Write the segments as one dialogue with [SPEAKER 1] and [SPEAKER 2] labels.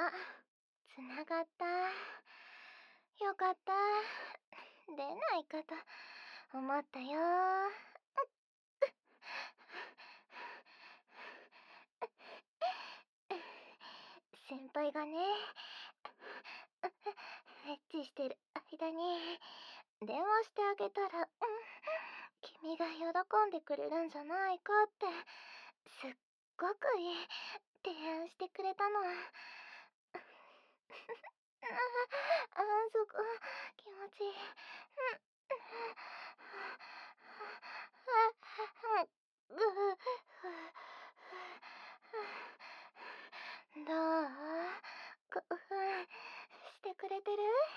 [SPEAKER 1] あ、つながった。よかった。出ないかと思ったよ。先輩がね、エッチしてる間に電話してあげたら、君が喜んでくれるんじゃないかって、すっごくいい提案してくれたの。そこ、気持ちいい。どう？興奮してくれてる？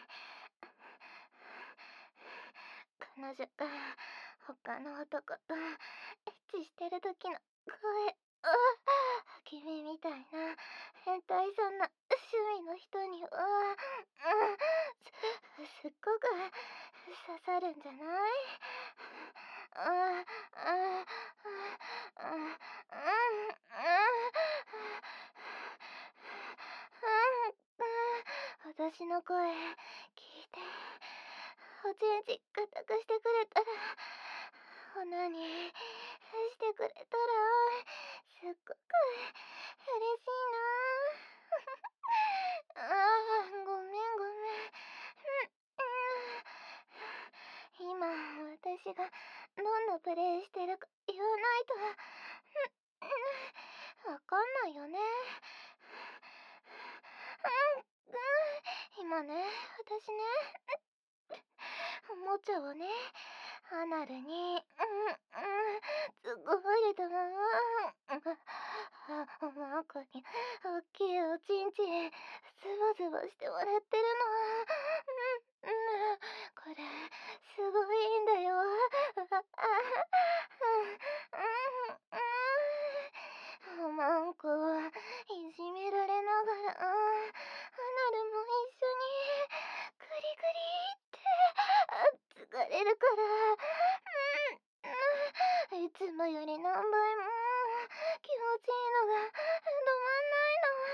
[SPEAKER 1] 彼女が他の男とエッチしてる時の声、君みたいな変態さんな趣味の人には、すっごく刺さるんじゃない？私の声聞いて、おちんち固くしてくれたら、オナニーしてくれたら、すっごく嬉しいな。ごめんごめん。今、私がどんなプレイしてるか言わないと、わかんないよね。今ね、私ね、おもちゃをね、アナルに、突っ込まれたまま、マコに、おっきいおちんち、ズバズバしてもらってるの。これ、すごいんだよ。マンコ、いじめられながら、アナルも一緒に、グリグリって、疲れるから、いつもより何倍も気持ちいいのが止まんない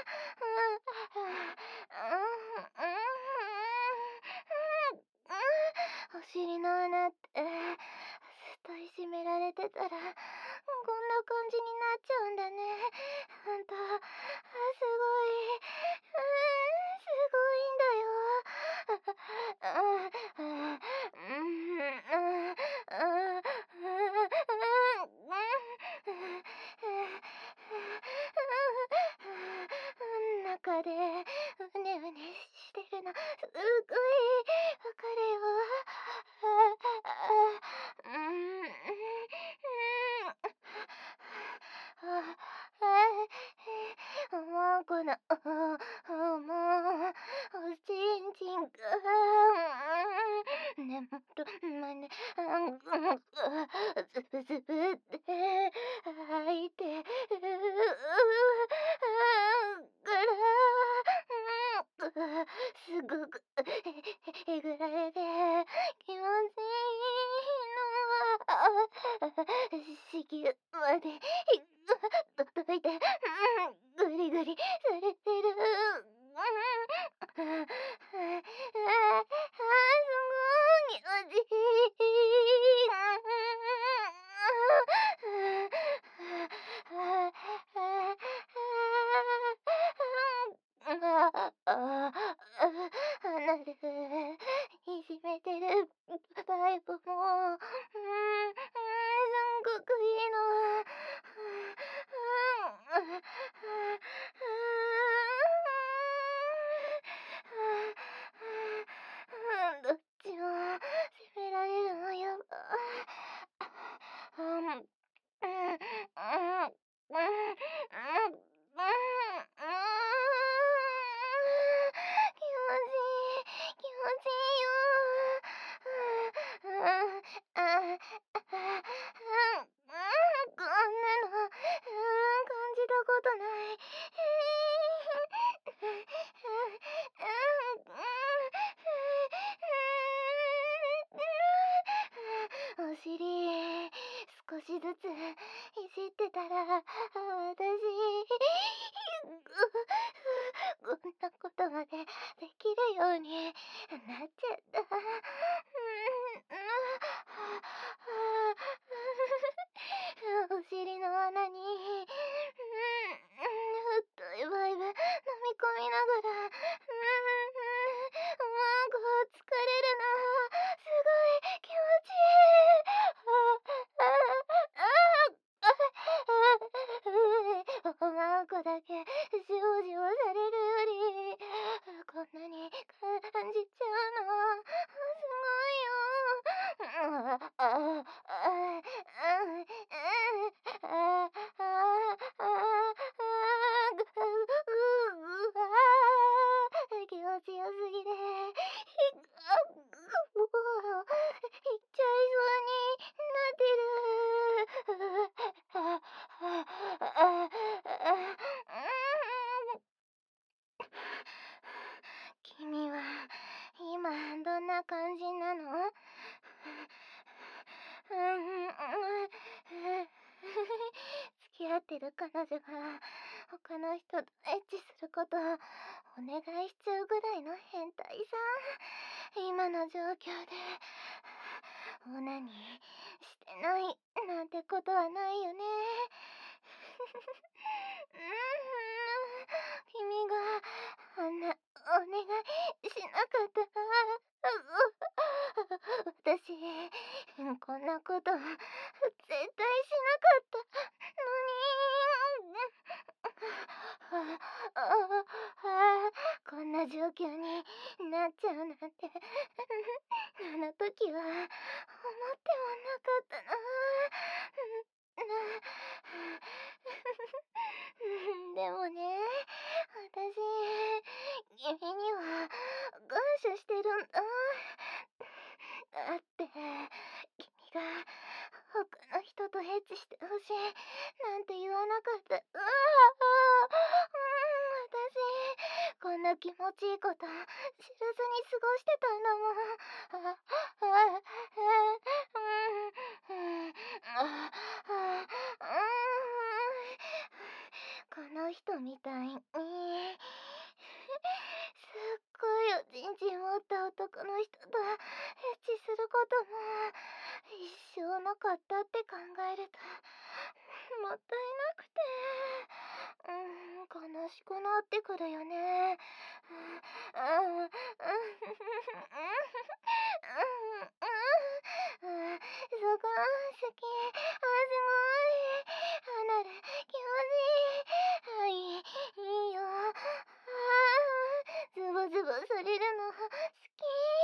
[SPEAKER 1] の。お尻の穴って、ずっといじめられてたら、こんな感じになっちゃうんだね。ほんと、すごい、すごいんだよ。中でうねうねしてるの、すごいわかるよ。もうこの、もう、おちんちんが、根元まで、ズブズブって吐いてるから、すごくえぐられて気持ちいいの。子宮まで届いて、グリグリされてる。すごい気持ちいい。いじめてるタイプも、すんごくいいの。どっちも責められるのやば。こんなの、感じたことない。お尻、少しずついじってたら、私、 こんなことまでできるようになっちゃった。お尻の穴に、太いバイブ飲み込みながら、疲れるな。すごい気持ちいい。マンコだけじわじわされるより、こんなに感じちゃうの。すごいよ。気持ちよすぎて、もう、行っちゃいそうになってる。君は今どんな感じなの？付き合ってる彼女が他の人とエッチすることをお願いしちゃうぐらいの変態さん。今の状況でオナニーしてないなんてことはないよね。君があんなお願いしなかったら、私、こんなこと絶対しなかったのに。こんな状況になっちゃうなんて、あの時は思ってもなかったな。でもね、私、君には感謝してるんだ。だって、君が他の人とエッチしてほしいなんて言わなかった。私、こんな気持ちいいこと知らずに過ごしてたんだもん。この人みたいに、すっごいおちんちん持った男の人とエッチすることも一生なかったって考えるともったいなくて、悲しくなってくるよね。そこ好き。すごい。なる。気持ちいい。いいよ。ズボズボされるの好き。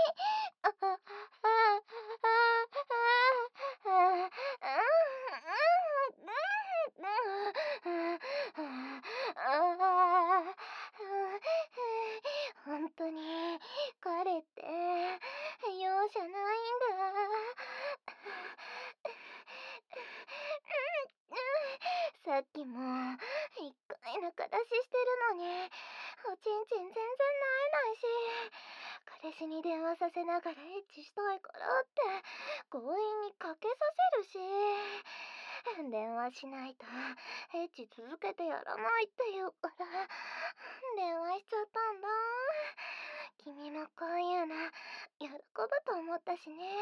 [SPEAKER 1] 本当に彼って容赦ないんだ。さっきも一回仲出ししてるのにおちんちん全然萎えないし、彼氏に電話させながらエッチしたいからって強引にかけさせるし、電話しないとエッチ続けてやらないって言うから電話しちゃったんだ。君もこういうの喜ぶと思ったしね。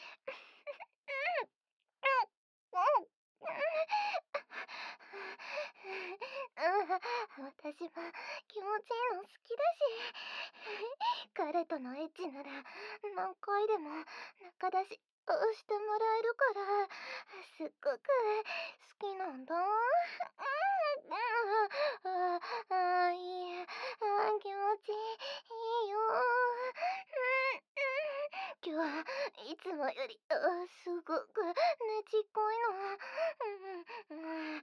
[SPEAKER 1] 私も気持ちいいの好きだし、彼とのエッチなら何回でも仲出ししてもらえるからすっごく好きなんだ。いい。気持ちいいよ。今日いつもよりすごくねちっこいの。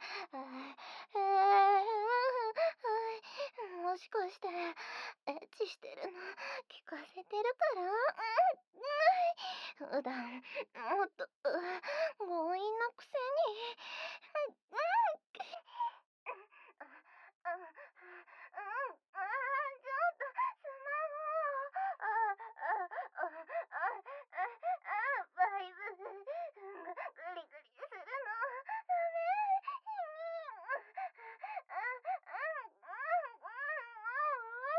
[SPEAKER 1] もしかしてエッチしてるの聞かせてるから。普段もっと強引なくせに。ちょっとスマホ。バイブグリグリするのダメ。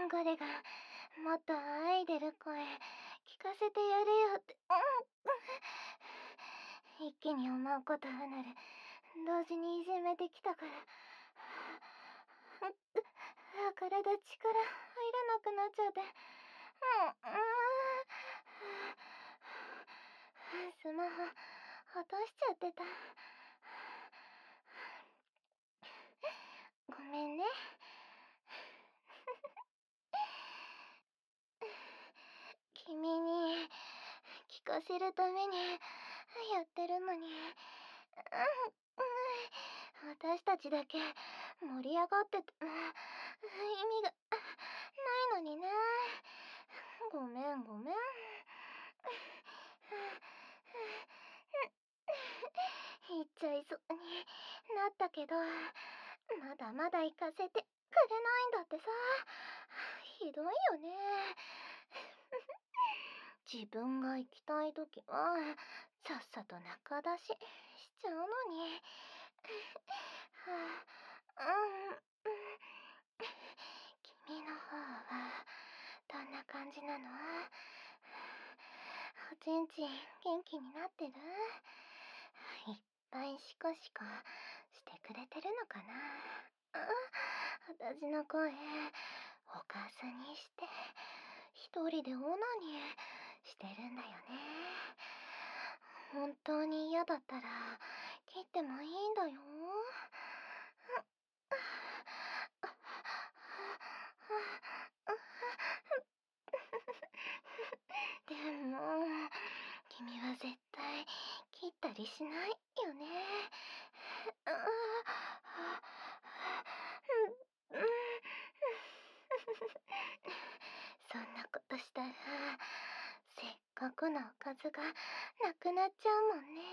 [SPEAKER 1] これがもっと愛出る声聞かせてやれよって、一気に思うこと離れ同時にいじめてきたから、体力入らなくなっちゃって、スマホ落としちゃってた。ごめんね。君に聞かせるためにやってるのに、私たちだけ盛り上がってて意味がないのにね。ごめんごめん。言っちゃいそうになったけど、まだまだ行かせてくれないんだってさ。ひどいよね。自分が行きたいときはさっさと仲出ししちゃうのに。君の方はどんな感じなの？おちんちん元気になってる？いっぱいシコシコしてくれてるのかな？私の声お母さんにして一人でオナニーしてるんだよね。本当に嫌だったら切ってもいいんだよ。でも君は絶対切ったりしないよね。そんなことしたらせっかくのおかずがなくなっちゃうもんね。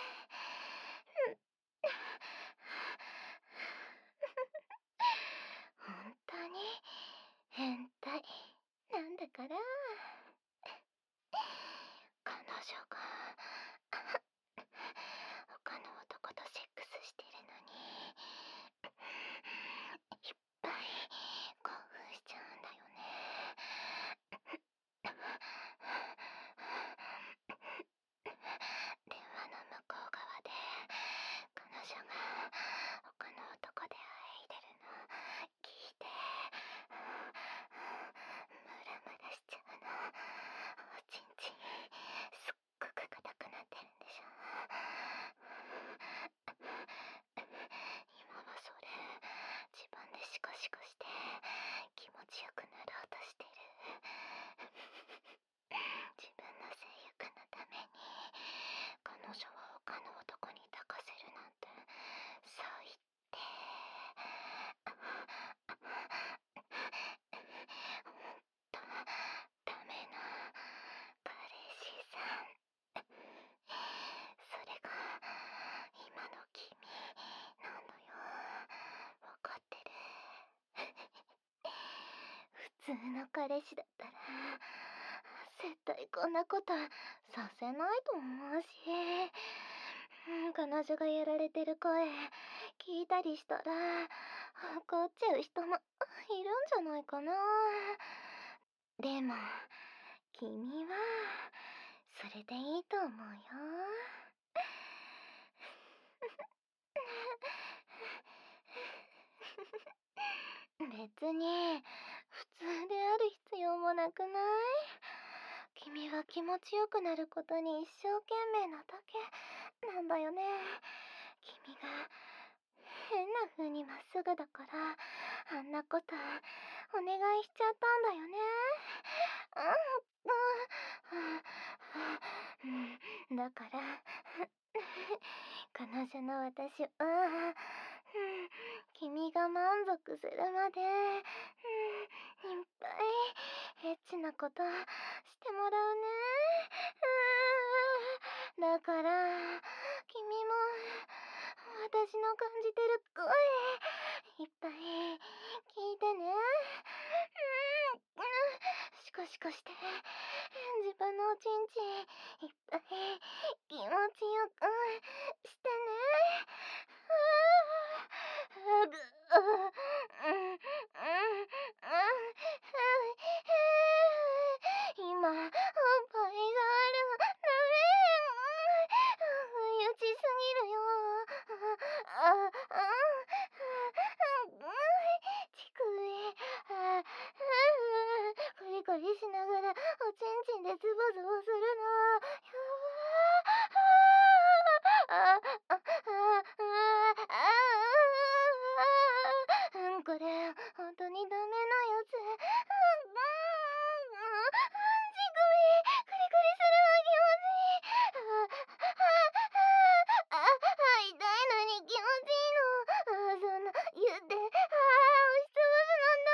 [SPEAKER 1] 本当に変態なんだから。彼女が他の男とセックスしてるのにいっぱい興奮しちゃうんだよね。電話の向こう側で彼女が他の男で愛いでるの聞いてムラムラしちゃうの。おちんちんすっごく硬くなってるんでしょ。今はそれ自分でシコシコして気持ちよくなろうとしてる。自分の性欲のために彼女を他の男に抱かせるなんてそう言ってほんとダメな彼氏さん。それが今の君なのよ。わかってる？普通の彼氏だったら絶対こんなことさせないと思うし、彼女がやられてる声聞いたりしたら怒っちゃう人もいるんじゃないかな。でも君はそれでいいと思うよ。別に普通である必要もなくない？君は気持ちよくなることに一生懸命なだけなんだよね。君が変な風にまっすぐだからあんなことお願いしちゃったんだよね。だから彼女の私は君が満足するまでいっぱいエッチなことしてもらうね。だから君も私の感じてる声いっぱい聞いてね。シコシコして自分のおちんちんいっぱい気持ちよくしてね。ぐ当にダメなやつ。乳首、クリクリするの気持ちいい。痛いのに気持ちいいの。そんな言って、押しつぶすのダ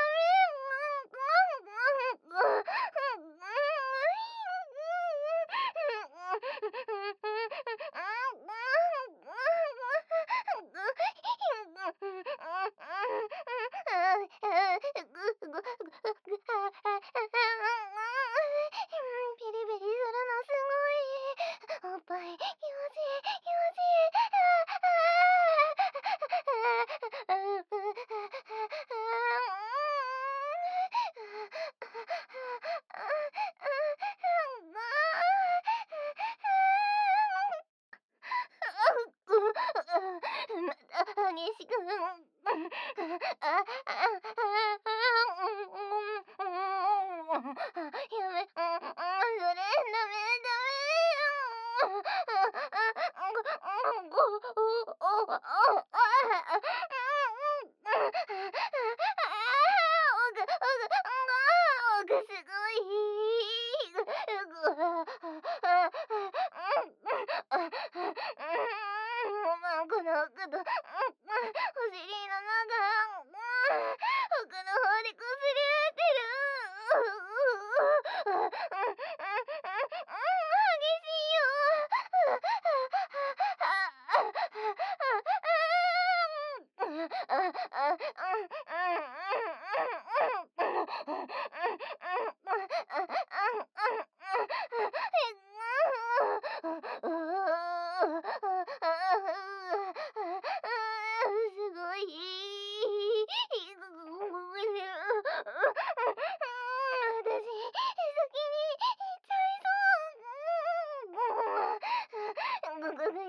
[SPEAKER 1] メ。ピリピリするのすごい。おっぱい気持ちいい気持ちいい。激しく。やめ、それ、ダメ、ダメ。すごい。この奥と、お尻の中、奥の方でこすり合ってる。激しいよ。すごい。私、先に行っちゃいそう。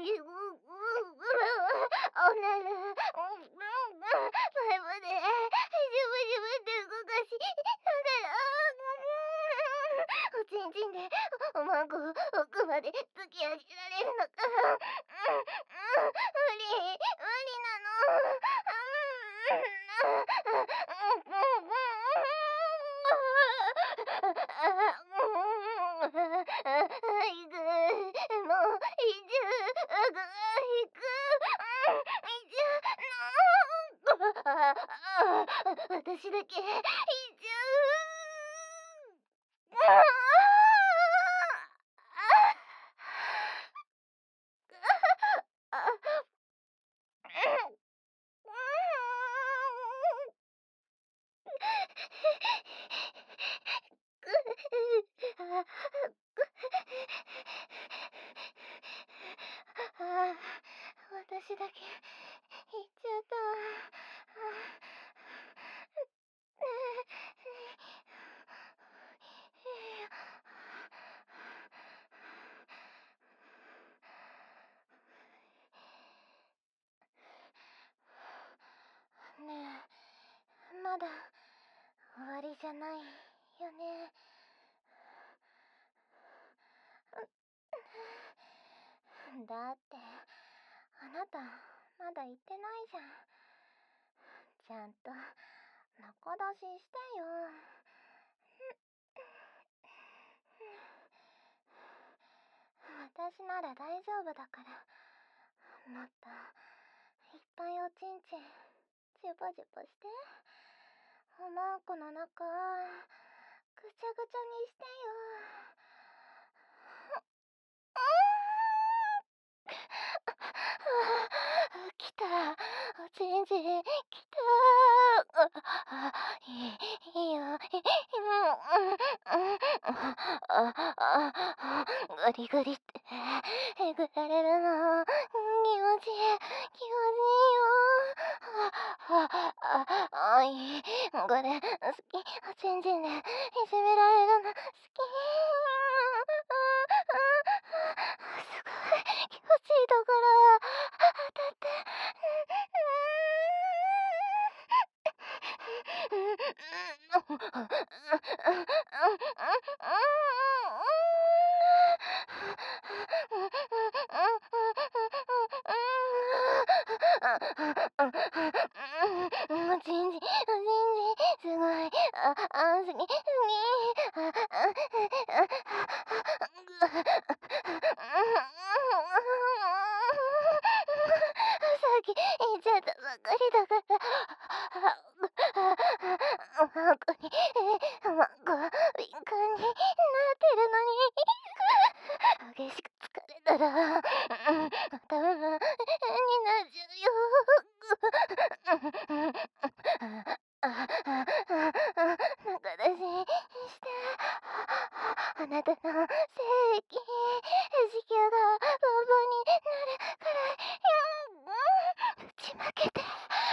[SPEAKER 1] おなら、前まで、ジュブジュブって動かしながら、おちんちんで、おまんこを奥まで突き上げられるのか。無理なの。私だけ行っちゃ私だけ行っちゃった。ねえ、まだ終わりじゃないよね。だって、あなた、まだ言ってないじゃん。ちゃんと、中出ししてよ。私なら大丈夫だから。もっと、いっぱいおちんちん、ジュポジュポして。おまんこの中、ぐちゃぐちゃにしてよ。来た。おちんちん、来た。いいよ。グリグリって、えぐられるの。気持ちいい。気持ちいいよ。これ、好き。おちんちんで、いじめられるの、好き。すごい。気持ちいいところ、当たって。おちんちん、 き言っちゃったばっかりだから。孫に、孫敏感になってるのに、激しく疲れたら、頭になっちゃうよ。仲出しして、あなたの精液、子宮がボンボンになるくらい、ぶちまけて。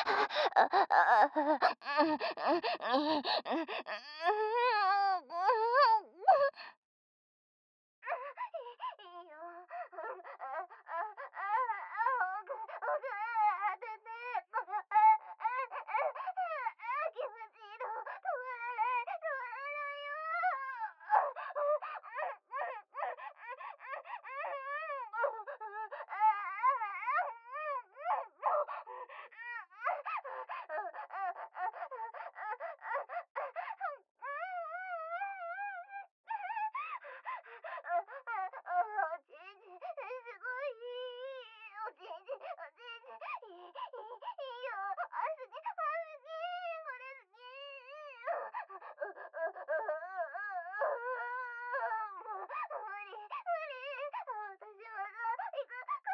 [SPEAKER 1] いいよ。気持ちいいの。止まらない。止まらないよ。おちんちん、すごいいい。おちんちん、おちんちん、いいよ。あ、好き、これ好き。もう、無理、私まだ行くから。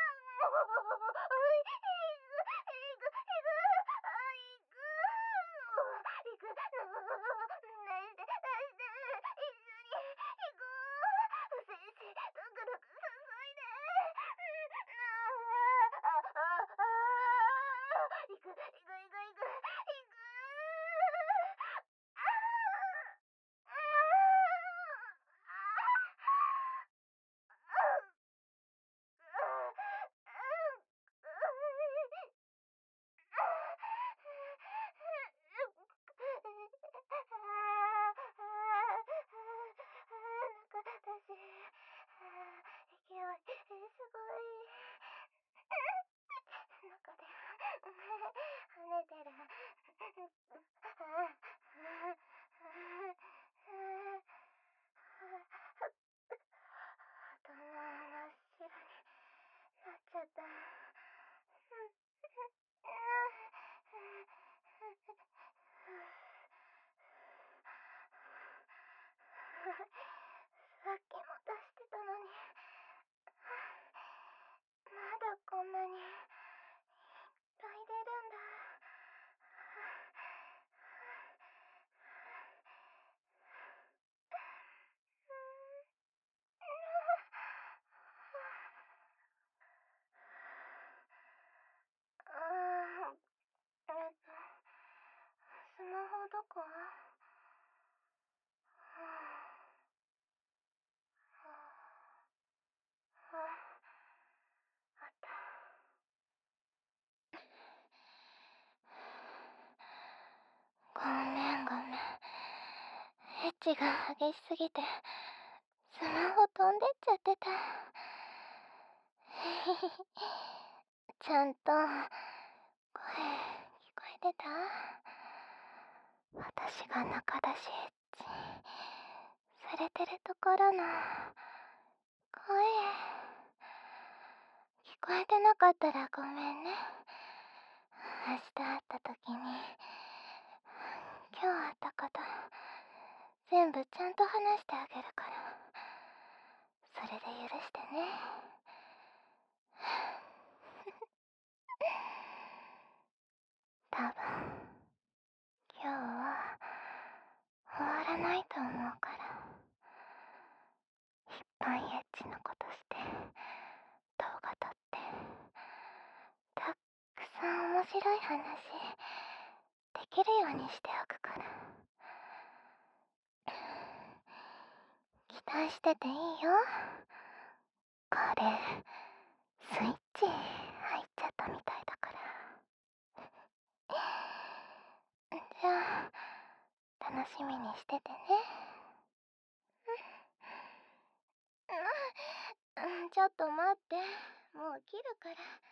[SPEAKER 1] 行く。出して、一緒に行こう。精子、ドクドク注いで。行く。すごい。中で跳ねてる。頭真っ白になっちゃった。さっきも出してたのに、まだこんなにいっぱい出るんだ。スマホどこ？あった。ごめん。エッチが激しすぎて、スマホ飛んでっちゃってた。ちゃんと声聞こえてた？私が中出しエッチされてるところの声聞こえてなかったらごめんね。明日会った時に今日会ったこと全部ちゃんと話してあげるから、それで許してね。多分今日は終わらないと思うから、いっぱいエッチなことして動画撮ってたくさん面白い話できるようにしておくから、期待してていいよ。これスイッチ入っちゃったみたいだから。じゃあ楽しみにしててね。ちょっと待って、もう切るから。